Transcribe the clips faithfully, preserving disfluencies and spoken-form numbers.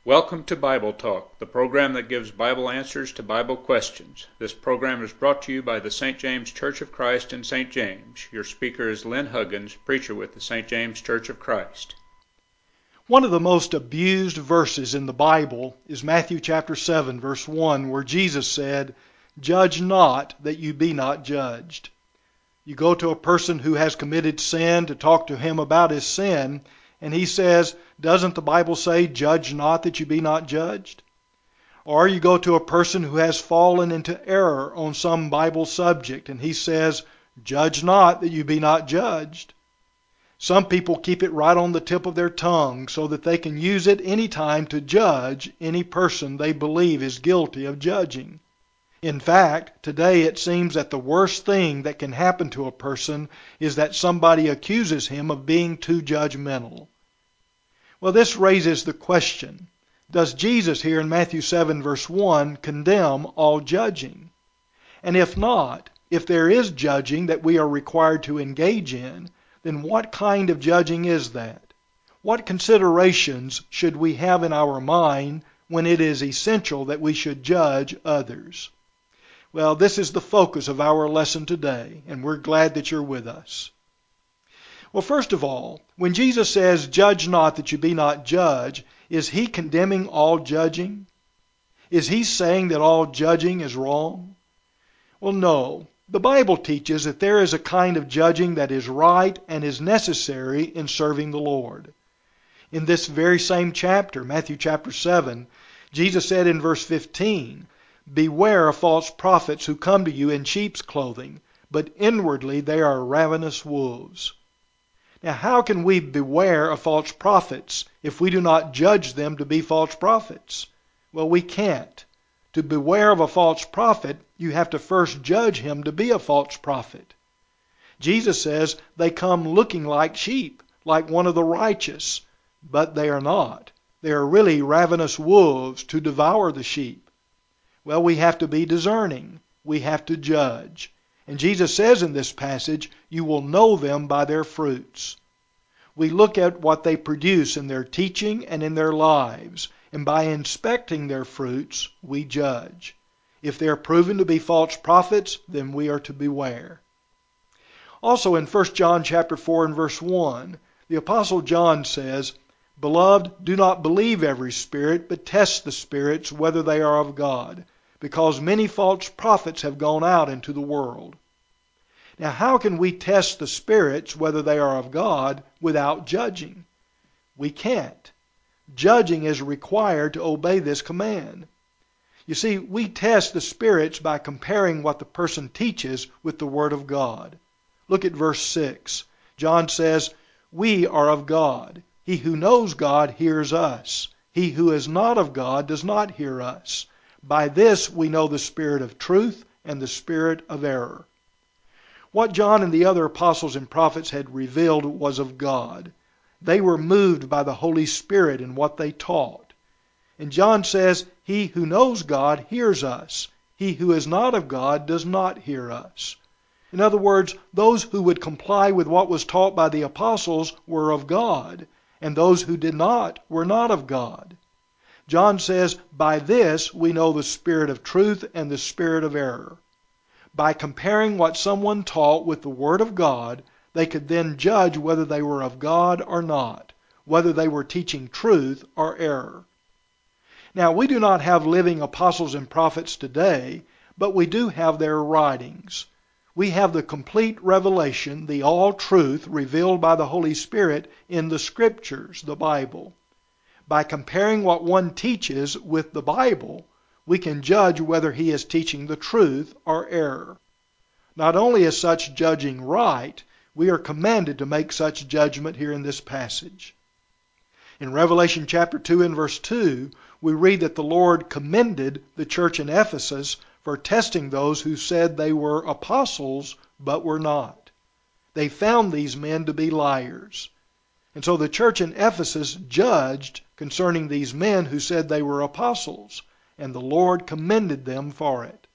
Welcome to Bible Talk, the program that gives Bible answers to Bible questions. This program is brought to you by the Saint James Church of Christ in Saint James. Your speaker is Lynn Huggins, preacher with the Saint James Church of Christ. One of the most abused verses in the Bible is Matthew chapter seven, verse one, where Jesus said, "Judge not, that you be not judged." You go to a person who has committed sin to talk to him about his sin, and he says, "Doesn't the Bible say, judge not that you be not judged?" Or you go to a person who has fallen into error on some Bible subject, and he says, "Judge not that you be not judged." Some people keep it right on the tip of their tongue so that they can use it any time to judge any person they believe is guilty of judging. In fact, today it seems that the worst thing that can happen to a person is that somebody accuses him of being too judgmental. Well, this raises the question, does Jesus here in Matthew seven verse one condemn all judging? And if not, if there is judging that we are required to engage in, then what kind of judging is that? What considerations should we have in our mind when it is essential that we should judge others? Well, this is the focus of our lesson today, and we're glad that you're with us. Well, first of all, when Jesus says, "Judge not that you be not judged," is he condemning all judging? Is he saying that all judging is wrong? Well, no. The Bible teaches that there is a kind of judging that is right and is necessary in serving the Lord. In this very same chapter, Matthew chapter seven, Jesus said in verse fifteen, "Beware of false prophets who come to you in sheep's clothing, but inwardly they are ravenous wolves." Now, how can we beware of false prophets if we do not judge them to be false prophets? Well, we can't. To beware of a false prophet, you have to first judge him to be a false prophet. Jesus says they come looking like sheep, like one of the righteous, but they are not. They are really ravenous wolves to devour the sheep. Well, we have to be discerning. We have to judge. And Jesus says in this passage, you will know them by their fruits. We look at what they produce in their teaching and in their lives, and by inspecting their fruits, we judge. If they are proven to be false prophets, then we are to beware. Also in First John chapter four and verse one, the Apostle John says, "Beloved, do not believe every spirit, but test the spirits whether they are of God, because many false prophets have gone out into the world." Now, how can we test the spirits whether they are of God without judging? We can't. Judging is required to obey this command. You see, we test the spirits by comparing what the person teaches with the Word of God. Look at verse six. John says, "We are of God. He who knows God hears us. He who is not of God does not hear us. By this we know the spirit of truth and the spirit of error." What John and the other apostles and prophets had revealed was of God. They were moved by the Holy Spirit in what they taught. And John says, "He who knows God hears us. He who is not of God does not hear us." In other words, those who would comply with what was taught by the apostles were of God, and those who did not were not of God. John says, by this we know the spirit of truth and the spirit of error. By comparing what someone taught with the Word of God, they could then judge whether they were of God or not, whether they were teaching truth or error. Now, we do not have living apostles and prophets today, but we do have their writings. We have the complete revelation, the all truth revealed by the Holy Spirit in the Scriptures, the Bible. By comparing what one teaches with the Bible, we can judge whether he is teaching the truth or error. Not only is such judging right, we are commanded to make such judgment here in this passage. In Revelation chapter two and verse two, we read that the Lord commended the church in Ephesus for testing those who said they were apostles but were not. They found these men to be liars. And so the church in Ephesus judged concerning these men who said they were apostles, and the Lord commended them for it.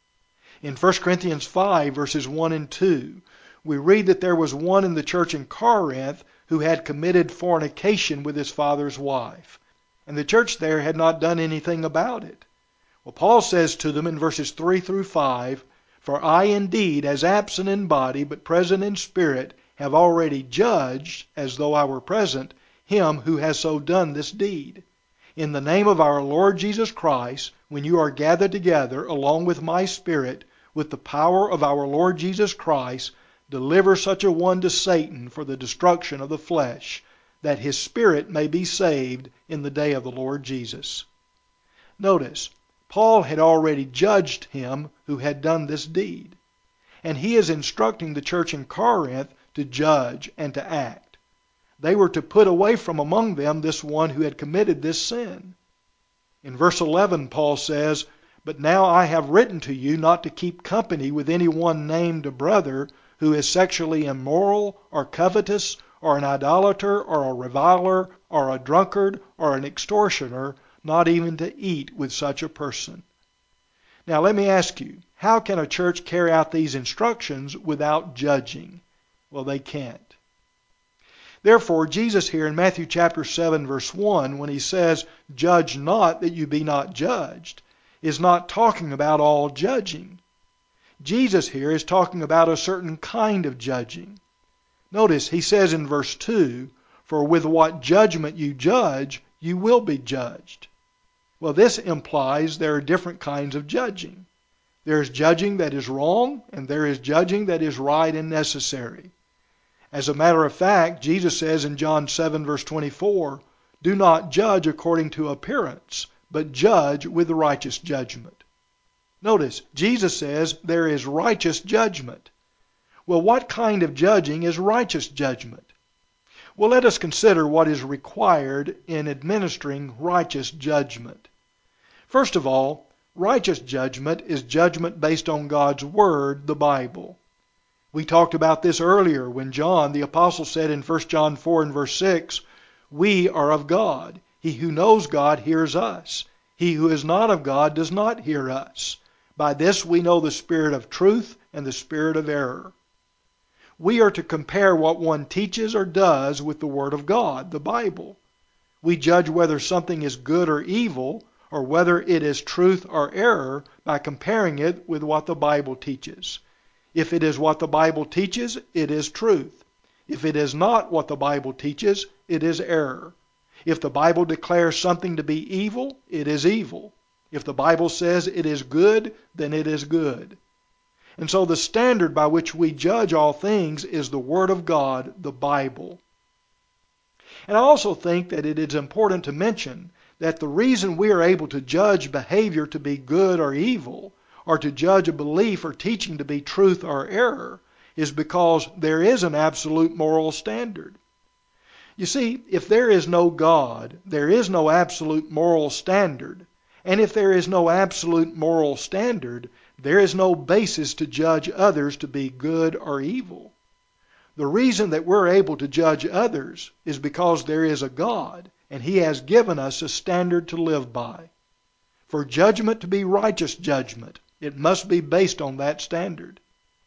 In First Corinthians five, verses one and two, we read that there was one in the church in Corinth who had committed fornication with his father's wife. and the church there had not done anything about it. Well, Paul says to them in verses three through five, "For I indeed, as absent in body, but present in spirit, have already judged, as though I were present, him who has so done this deed. In the name of our Lord Jesus Christ, when you are gathered together, along with my spirit, with the power of our Lord Jesus Christ, deliver such a one to Satan for the destruction of the flesh, that his spirit may be saved in the day of the Lord Jesus." Notice, Paul had already judged him who had done this deed. And he is instructing the church in Corinth to judge and to act. They were to put away from among them this one who had committed this sin. In verse eleven, Paul says, "But now I have written to you not to keep company with any one named a brother who is sexually immoral, or covetous, or an idolater, or a reviler, or a drunkard, or an extortioner, not even to eat with such a person." Now let me ask you, how can a church carry out these instructions without judging? Well, they can't. Therefore, Jesus here in Matthew chapter seven verse one, when he says, "Judge not that you be not judged," is not talking about all judging. Jesus here is talking about a certain kind of judging. Notice he says in verse two, "For with what judgment you judge, you will be judged." Well, this implies there are different kinds of judging. There is judging that is wrong, and there is judging that is right and necessary. As a matter of fact, Jesus says in John seven verse twenty-four, "Do not judge according to appearance, but judge with righteous judgment." Notice, Jesus says there is righteous judgment. Well, what kind of judging is righteous judgment? Well, let us consider what is required in administering righteous judgment. First of all, righteous judgment is judgment based on God's Word, the Bible. We talked about this earlier when John, the apostle, said in First John four and verse six, "We are of God. He who knows God hears us. He who is not of God does not hear us. By this we know the spirit of truth and the spirit of error." We are to compare what one teaches or does with the Word of God, the Bible. We judge whether something is good or evil, or whether it is truth or error, by comparing it with what the Bible teaches. If it is what the Bible teaches, it is truth. If it is not what the Bible teaches, it is error. If the Bible declares something to be evil, it is evil. If the Bible says it is good, then it is good. And so the standard by which we judge all things is the Word of God, the Bible. And I also think that it is important to mention that the reason we are able to judge behavior to be good or evil, or to judge a belief or teaching to be truth or error, is because there is an absolute moral standard. You see, if there is no God, there is no absolute moral standard. And if there is no absolute moral standard, there is no basis to judge others to be good or evil. The reason that we're able to judge others is because there is a God, and He has given us a standard to live by. For judgment to be righteous judgment, it must be based on that standard.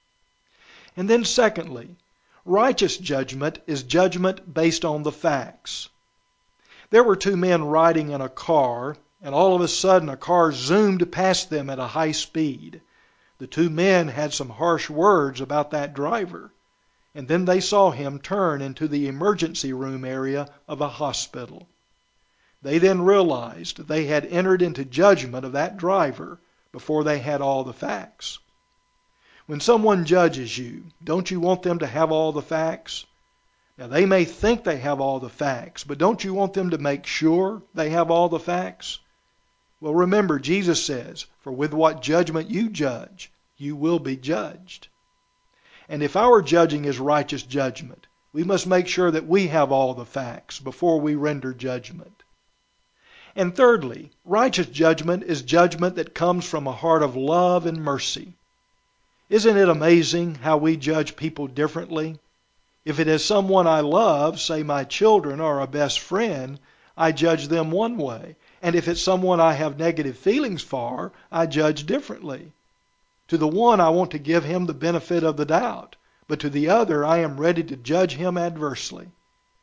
And then secondly, righteous judgment is judgment based on the facts. There were two men riding in a car, and all of a sudden a car zoomed past them at a high speed. The two men had some harsh words about that driver, and then they saw him turn into the emergency room area of a hospital. They then realized they had entered into judgment of that driver before they had all the facts. When someone judges you, don't you want them to have all the facts? Now, they may think they have all the facts, but don't you want them to make sure they have all the facts? Well, remember, Jesus says, "For with what judgment you judge, you will be judged." And if our judging is righteous judgment, we must make sure that we have all the facts before we render judgment. And thirdly, righteous judgment is judgment that comes from a heart of love and mercy. Isn't it amazing how we judge people differently? If it is someone I love, say my children or a best friend, I judge them one way. And if it's someone I have negative feelings for, I judge differently. To the one, I want to give him the benefit of the doubt, but to the other, I am ready to judge him adversely.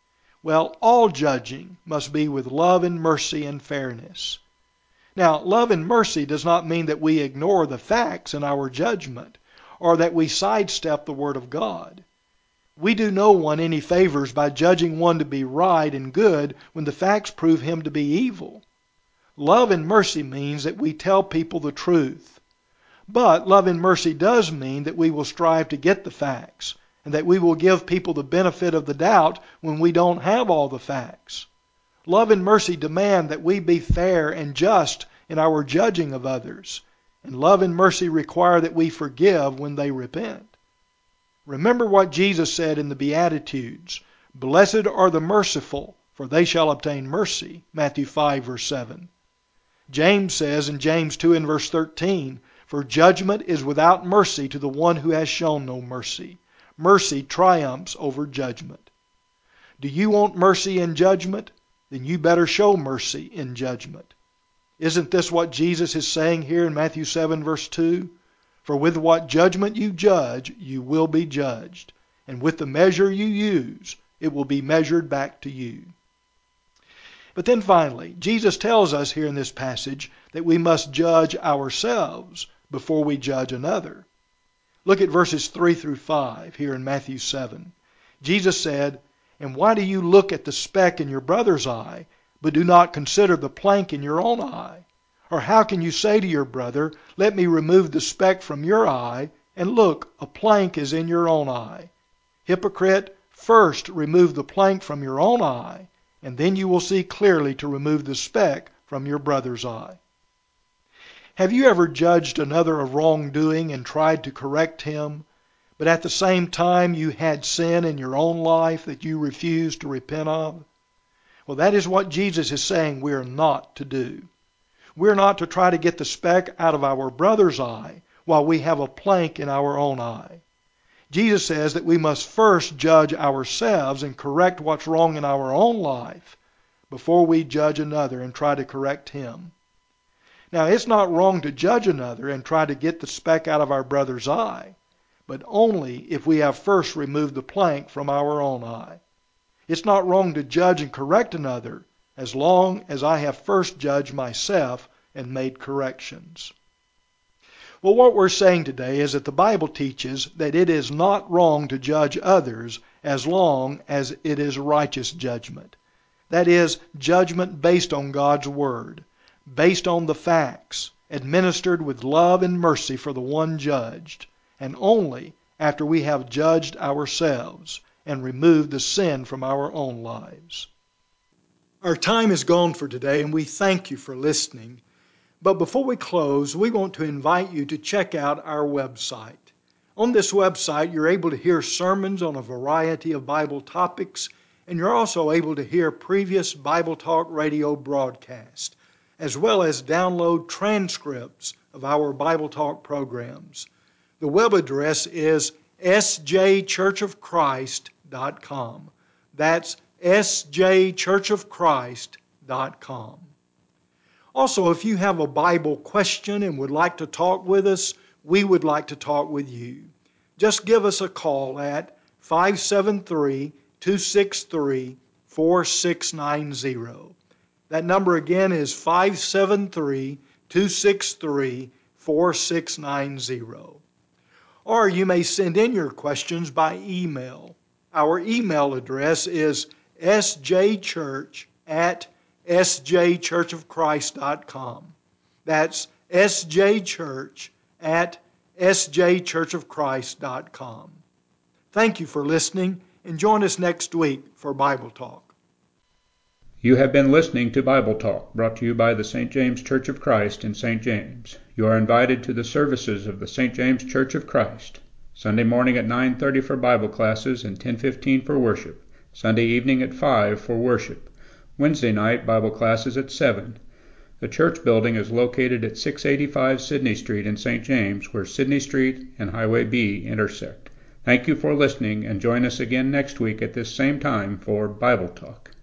Well, all judging must be with love and mercy and fairness. Now, love and mercy does not mean that we ignore the facts in our judgment or that we sidestep the Word of God. We do no one any favors by judging one to be right and good when the facts prove him to be evil. Love and mercy means that we tell people the truth. But love and mercy does mean that we will strive to get the facts and that we will give people the benefit of the doubt when we don't have all the facts. Love and mercy demand that we be fair and just in our judging of others, and love and mercy require that we forgive when they repent. Remember what Jesus said in the Beatitudes, "Blessed are the merciful, for they shall obtain mercy," Matthew five, verse seven. James says in James two and verse thirteen, "For judgment is without mercy to the one who has shown no mercy. Mercy triumphs over judgment." Do you want mercy in judgment? Then you better show mercy in judgment. Isn't this what Jesus is saying here in Matthew seven, verse two? "For with what judgment you judge, you will be judged. And with the measure you use, it will be measured back to you." But then finally, Jesus tells us here in this passage that we must judge ourselves before we judge another. Look at verses three through five here in Matthew seven. Jesus said, "And why do you look at the speck in your brother's eye, but do not consider the plank in your own eye? Or how can you say to your brother, 'Let me remove the speck from your eye,' and look, a plank is in your own eye? Hypocrite, first remove the plank from your own eye, and then you will see clearly to remove the speck from your brother's eye." Have you ever judged another of wrongdoing and tried to correct him, but at the same time you had sin in your own life that you refused to repent of? Well, that is what Jesus is saying we are not to do. We're not to try to get the speck out of our brother's eye while we have a plank in our own eye. Jesus says that we must first judge ourselves and correct what's wrong in our own life before we judge another and try to correct him. Now, it's not wrong to judge another and try to get the speck out of our brother's eye, but only if we have first removed the plank from our own eye. It's not wrong to judge and correct another as long as I have first judged myself and made corrections. Well, what we're saying today is that the Bible teaches that it is not wrong to judge others as long as it is righteous judgment. That is, judgment based on God's Word, based on the facts, administered with love and mercy for the one judged, and only after we have judged ourselves and removed the sin from our own lives. Our time is gone for today, and we thank you for listening. But before we close, we want to invite you to check out our website. On this website, you're able to hear sermons on a variety of Bible topics, and you're also able to hear previous Bible Talk radio broadcasts, as well as download transcripts of our Bible Talk programs. The web address is s j church of christ dot com. That's s j church of christ dot com. Also, if you have a Bible question and would like to talk with us, we would like to talk with you. Just give us a call at five seven three, two six three, four six nine zero. That number again is five seven three, two six three, four six nine zero. Or you may send in your questions by email. Our email address is s j church at s j church of christ dot com. That's sjchurch at s j church of christ dot com. Thank you for listening, and join us next week for Bible Talk. You have been listening to Bible Talk, brought to you by the Saint James Church of Christ in Saint James. You are invited to the services of the Saint James Church of Christ. Sunday morning at nine thirty for Bible classes and ten fifteen for worship. Sunday evening at five for worship. Wednesday night Bible classes at seven. The church building is located at six eighty-five Sydney Street in Saint James, where Sydney Street and Highway B intersect. Thank you for listening, and join us again next week at this same time for Bible Talk.